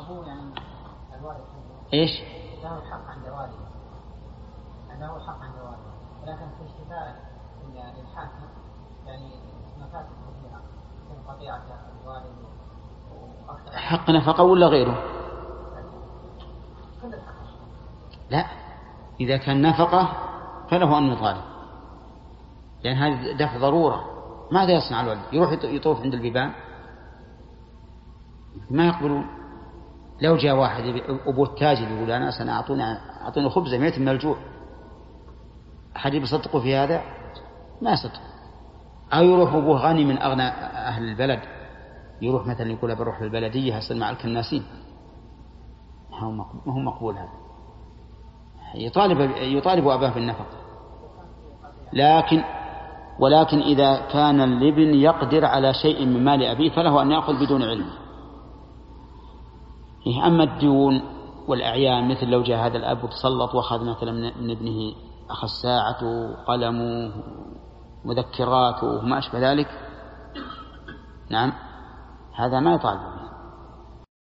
هو يعني الوالد إيش؟ له الحق عند والده، له الحق عند والده، ولكن في اشتباه للحاكم يعني مفاسد كثيرة من قطيعة الوالد وأكثر. حق نفقة ولا غيره؟ كل الحق. لا، إذا كان نفقة فله أن يطالب، لأن هذا دفع ضرورة. ماذا يصنع الولد؟ يروح يطوف عند البيبان؟ ما يقبلون. لو جاء واحد أبو التاجر يقول أنا أعطوني خبزة 100 من الجوع، أحد يصدقوا في هذا؟ ما يصدق. أو يروح أبوه غني من أغنى أهل البلد، يروح مثلا يقول بروح للبلدية يصل مع الكناسين، ما هو مقبول هذا. يطالب أباه بالنفقة، ولكن إذا كان الابن يقدر على شيء من مال أبيه فله أن يأخذ بدون علم. أما الديون والأعيان، مثل لو جاء هذا الأب وتسلط وأخذ مثلا من ابنه، أخذ ساعته قلمه مذكراته وما أشبه ذلك، نعم، هذا ما يطالب به.